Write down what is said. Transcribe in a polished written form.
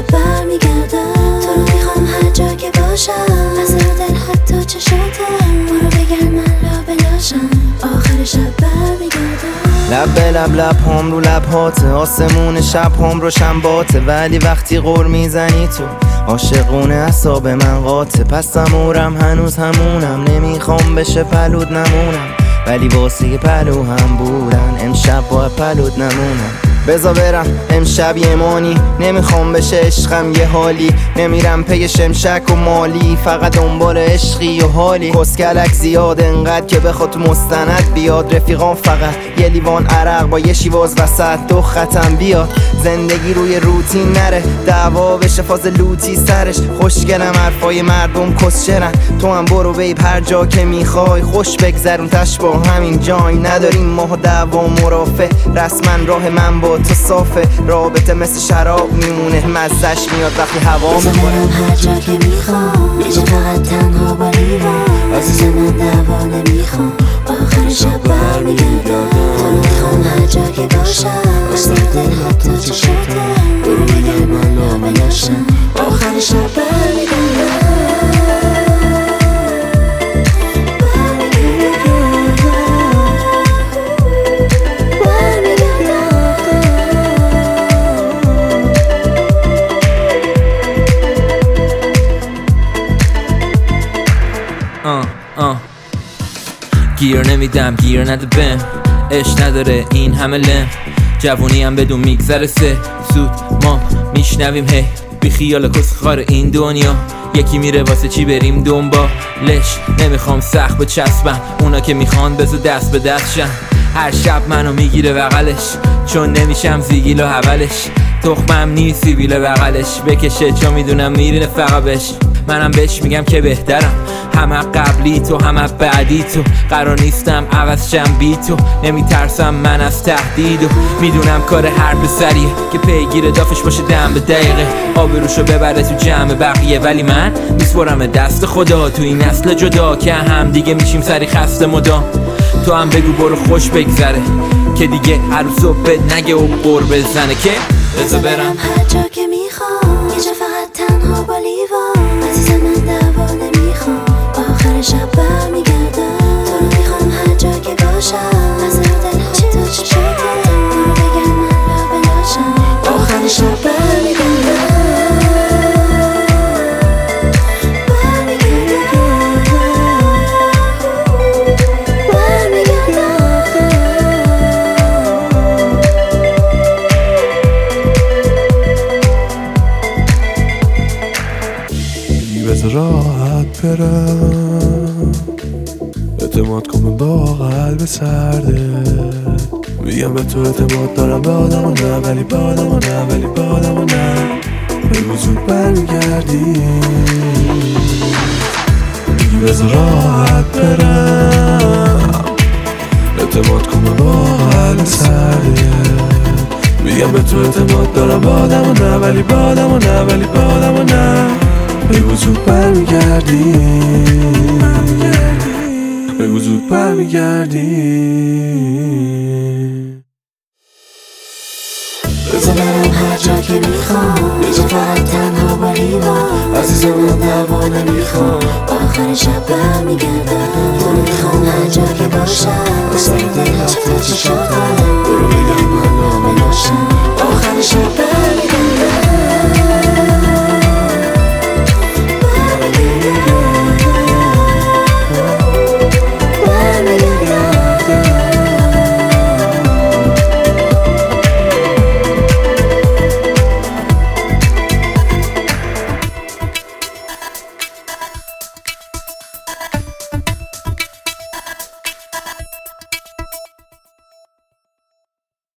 برمیگردم. تو رو میخوام هر جا که باشم، از دل حتی چشاتم. برو بگرد من لابه لاشم، آخر شب برمیگردم. لب به لب لب هم رو لب هاته، آسمون شب هم روشن باته. ولی وقتی غر میزنی تو عاشقونه اعصاب من قاطه. پس امورم هنوز همونم، نمیخوام بشه پلود نمونم. ولی واسه پلو هم بودن امشب با پلود نمونم. بذار برم امشب یه مانی، نمیخوام بشه عشقم یه حالی. نمیرم پی شمشک و مالی، فقط دنبال عشقی و حالی. کسکلک زیاد انقدر که بخواد مستند بیاد. رفیقان فقط یه لیوان عرق با یه شیواز وسط. دو ختم بیاد زندگی روی روتین نره، دعوا بشه فاز لوتی سرش. خوشگلم حرفای مردم کسچرن، تو هم برو بیب هر جا که میخوای. خوش بگذرون تش با همین جای، نداریم ما دعوا مرافع. رسما راه من با تو صافه، رابطه مثل شراب میمونه، مزش میاد وقتی هوا میخوره. هر جا که میخوام، یه جا فقط تنها با لیوان. عزیز من دعوا نمیخوام، آخر شب برمیگردم. تو رو میخوام هر جا که باشم، از دل حتی چشاتم. برو بگرد من لابه لاشم، آخر شب برمیگردم. گیر نمیدم گیر نده بهم، عشق نداره این همه لم. جوونی هم بدون میگذره سه زود ما میشنویم هی. بی خیال کسخار این دنیا، یکی میره واسه چی بریم دنبالش. نمیخوام سخت بچسبم، اونا که میخوان بزو دست به دست شن. هر شب منو میگیره بغلش، چون نمیشم زیگیل و حولش. تخمم نیست سیبیل بغلش بکشه، چون میدونم میرینه فقط بش. منم بهش میگم که بهترم، همه قبلی تو همه بعدی تو. قرار نیستم عوض شم بی تو، نمیترسم من از تهدید. و میدونم کار هر پسریه که پیگیر دافش باشه دم به دقیقه. آبروشو ببره تو جمع بقیه، ولی من میسپرم دست خدا. تو این نسل جدا که هم دیگه میشیم سری خسته مدام. تو هم بگو برو خوش بگذره، که دیگه هر صبح نگه و بر بزنه. که بذار برم هر جا که میخوام، یه جا فقط تنها با لیوان. عزیز من دعوا نمیخوام، آخر شب برمیگردم. تو رو میخوام هر جا که باشم، از دل حتی چشاتم. برو بگرد من لابه لاشم، آخر شب برمیگردم. بذار راحت برم، اعتماد کن با قلب سرده. میگم به تو اعتماد دارم، به آدم و نه، ولی به آدم و نه، ولی به آدم و نه. بگو زود برمیگردی. بذار راحت برم، اعتماد کن با قلب سرده. میگم به تو اعتماد دارم، به آدم و نه، ولی به آدم و نه، ولی به آدم و نه. بگو زود برمیگردی، بگو زود برمیگردی. بذار برم هر جا که میخوام، یه جا فقط تنها با لیوان. عزیز من دعوا نمیخوام، آخر شب برمیگردم. تو رو میخوام هر جا که باشم، از دل حتی چشاتم. برو بگرد من لابه لاشم، آخر شب